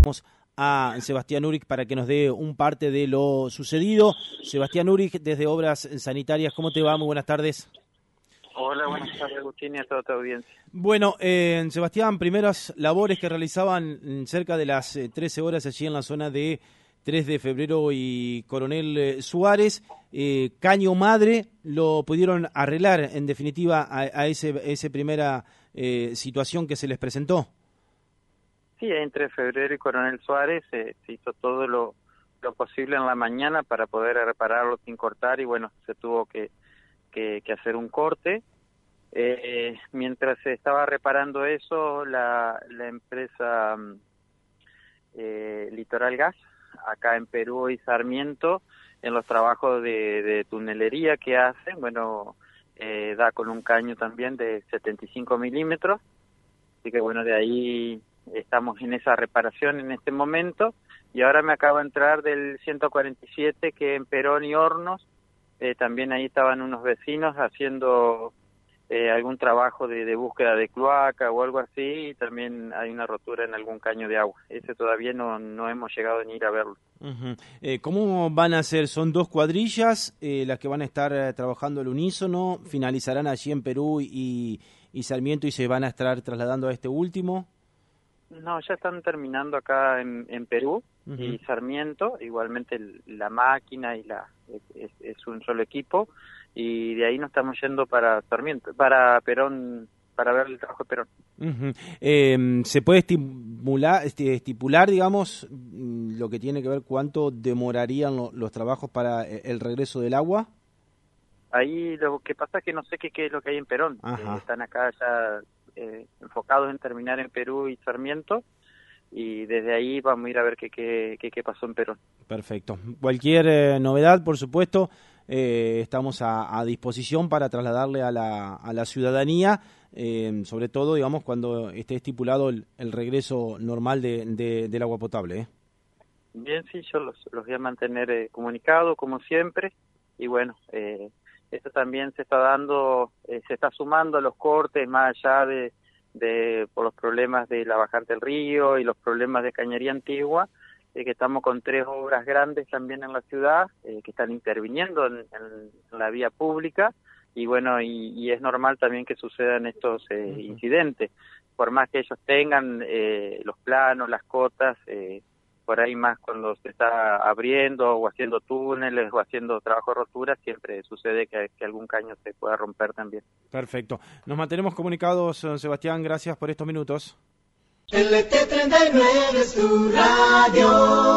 tenemos a Sebastián Urich para que nos dé un parte de lo sucedido. Sebastián Urich, desde Obras Sanitarias, ¿cómo te va? Muy buenas tardes. Hola, buenas tardes, Agustín, y a toda tu audiencia. Bueno, Sebastián, primeras labores que realizaban cerca de las 13 horas allí en la zona de 3 de febrero y Coronel Suárez. Caño Madre, lo pudieron arreglar, en definitiva, a ese primera situación que se les presentó. Sí, entre febrero y Coronel Suárez se hizo todo lo posible en la mañana para poder repararlo sin cortar y bueno, se tuvo que hacer un corte. Mientras se estaba reparando eso, la empresa Litoral Gas, acá en Perú y Sarmiento, en los trabajos de tunelería que hacen, bueno, da con un caño también de 75 milímetros, así que bueno, de ahí estamos en esa reparación en este momento, y ahora me acaba de entrar del 147 que en Perón y Hornos, también ahí estaban unos vecinos haciendo algún trabajo de búsqueda de cloaca o algo así, y también hay una rotura en algún caño de agua. Ese todavía no hemos llegado ni ir a verlo. Uh-huh. ¿Cómo van a ser? ¿Son dos cuadrillas las que van a estar trabajando al unísono? ¿Finalizarán allí en Perú y Sarmiento y se van a estar trasladando a este último? No, ya están terminando acá en Perú. Uh-huh. Y Sarmiento, igualmente la máquina y es un solo equipo, y de ahí nos estamos yendo para Sarmiento, para Perón, para ver el trabajo de Perón. Uh-huh. ¿Se puede estipular, digamos, lo que tiene que ver cuánto demorarían los trabajos para el regreso del agua? Ahí lo que pasa es que no sé qué es lo que hay en Perón. Están acá ya enfocados en terminar en Perú y Sarmiento, y desde ahí vamos a ir a ver qué pasó en Perón. Perfecto. Cualquier novedad, por supuesto, estamos a disposición para trasladarle a la ciudadanía, sobre todo, digamos, cuando esté estipulado el regreso normal del agua potable. Bien, sí, yo los voy a mantener comunicados, como siempre, y bueno, esto también se está dando, se está sumando a los cortes, más allá por los problemas de la bajante del río y los problemas de cañería antigua, que estamos con 3 obras grandes también en la ciudad, que están interviniendo en la vía pública, y bueno, y es normal también que sucedan estos incidentes, por más que ellos tengan los planos, las cotas, por ahí más cuando se está abriendo o haciendo túneles o haciendo trabajo de rotura, siempre sucede que algún caño se pueda romper también. Perfecto. Nos mantenemos comunicados, Sebastián, gracias por estos minutos. LT39 es tu radio.